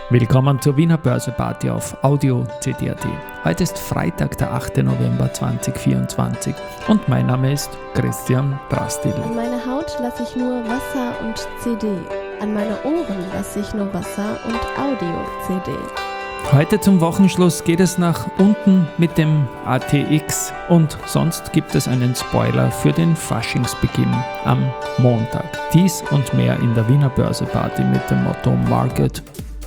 Willkommen zur Wiener Börseparty auf Audio CD.at. Heute ist Freitag, der 8. November 2024 und mein Name ist Christian Drastil. An meine Haut lasse ich nur Wasser und CD. An meine Ohren lasse ich nur Wasser und Audio-CD. Heute zum Wochenschluss geht es nach unten mit dem ATX und sonst gibt es einen Spoiler für den Faschingsbeginn am Montag. Dies und mehr in der Wiener Börseparty mit dem Motto Market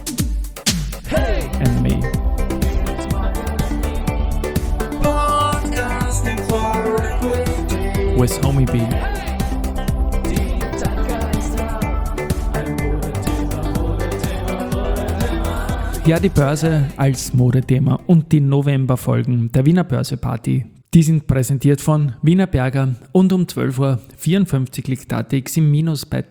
and me. With Homie B. Ja, die Börse als Modethema und die Novemberfolgen der Wiener Börseparty, die sind präsentiert von Wiener Berger und um 12.54 Uhr liegt ATX im Minus bei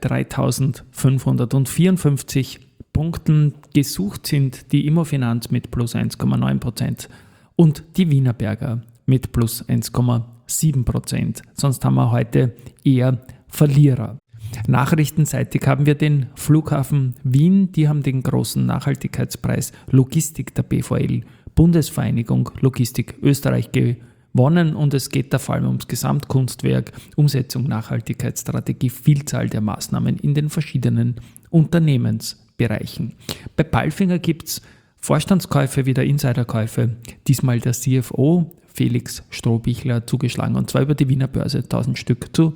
3.554 Punkten. Gesucht sind die Immofinanz mit plus 1,9% und die Wiener Berger mit plus 1,7%. Sonst haben wir heute eher Verlierer. Nachrichtenseitig haben wir den Flughafen Wien, die haben den großen Nachhaltigkeitspreis Logistik der BVL, Bundesvereinigung Logistik Österreich gewonnen und es geht da vor allem ums Gesamtkunstwerk, Umsetzung Nachhaltigkeitsstrategie, Vielzahl der Maßnahmen in den verschiedenen Unternehmensbereichen. Bei Palfinger gibt es Vorstandskäufe, wieder Insiderkäufe, diesmal der CFO Felix Strohbichler zugeschlagen und zwar über die Wiener Börse 1000 Stück zu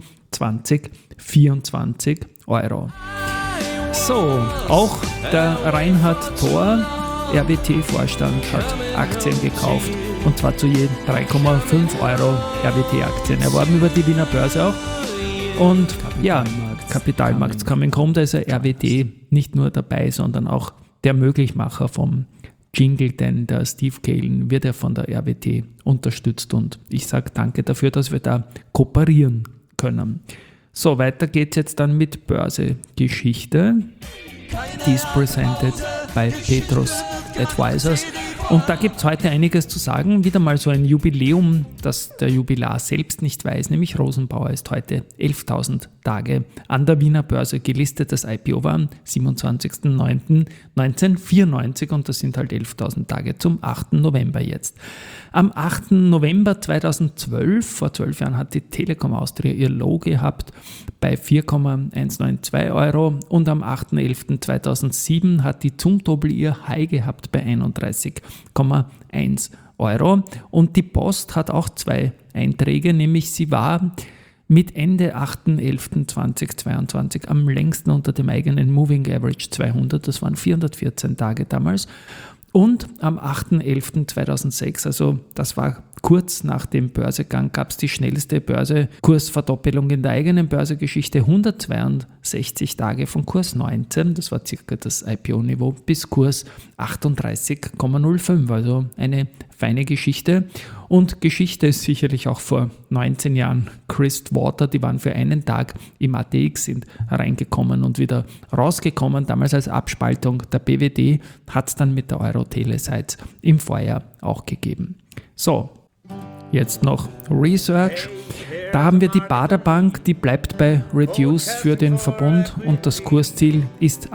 20,24 €. So, auch der Reinhard Thor, RWT-Vorstand, hat Aktien gekauft und zwar zu je 3,5 € RWT-Aktien erworben über die Wiener Börse auch. Und ja, Kapitalmarkt Coming Home, da ist ja RWT nicht nur dabei, sondern auch der Möglichmacher vom Jingle, denn der Steve Kalen wird ja von der RWT unterstützt und ich sage danke dafür, dass wir da kooperieren können. So, weiter geht's jetzt dann mit Börsegeschichte. Die ist presented by Petrus Advisors. Und da gibt es heute einiges zu sagen. Wieder mal so ein Jubiläum, das der Jubilar selbst nicht weiß, nämlich Rosenbauer ist heute 11.000 Tage an der Wiener Börse gelistet. Das IPO war am 27.09.1994 und das sind halt 11.000 Tage zum 8. November jetzt. Am 8. November 2012, vor 12 Jahren, hat die Telekom Austria ihr Low gehabt bei 4,192 € und am 8.11.2007 hat die Zumtobel ihr High gehabt bei 31,1 € und die Post hat auch zwei Einträge, nämlich sie war mit Ende 8.11.2022 am längsten unter dem eigenen Moving Average 200, das waren 414 Tage damals. Und am 8.11.2006, also das war kurz nach dem Börsegang, gab es die schnellste Börsenkursverdoppelung in der eigenen Börsegeschichte, 162 Tage von Kurs 19, das war circa das IPO-Niveau, bis Kurs 38,05, also eine feine Geschichte. Und Geschichte ist sicherlich auch vor 19 Jahren Christ Water, die waren für einen Tag im ATX, sind reingekommen und wieder rausgekommen. Damals als Abspaltung der BWD hat es dann mit der Euro-Tele-Sites im Vorjahr auch gegeben. So, jetzt noch Research. Da haben wir die Baderbank, die bleibt bei Reduce für den Verbund und das Kursziel ist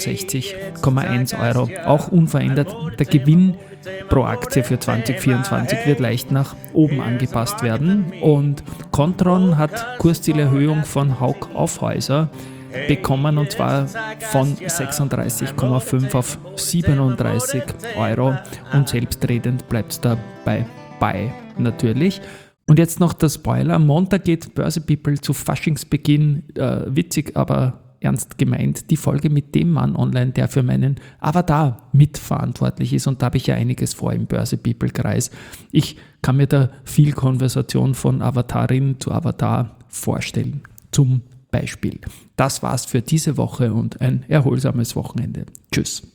68,1 €, auch unverändert. Der Gewinn pro Aktie für 2024 wird leicht nach oben angepasst werden und Kontron hat Kurszielerhöhung von Hauck Aufhäuser bekommen und zwar von 36,5 auf 37 € und selbstredend bleibt es dabei bei natürlich. Und jetzt noch der Spoiler. Am Montag geht Börse People zu Faschingsbeginn, witzig, aber ernst gemeint, die Folge mit dem Mann online, der für meinen Avatar mitverantwortlich ist. Und da habe ich ja einiges vor im Börse People Kreis. Ich kann mir da viel Konversation von Avatarin zu Avatar vorstellen. Zum Beispiel. Das war's für diese Woche und ein erholsames Wochenende. Tschüss.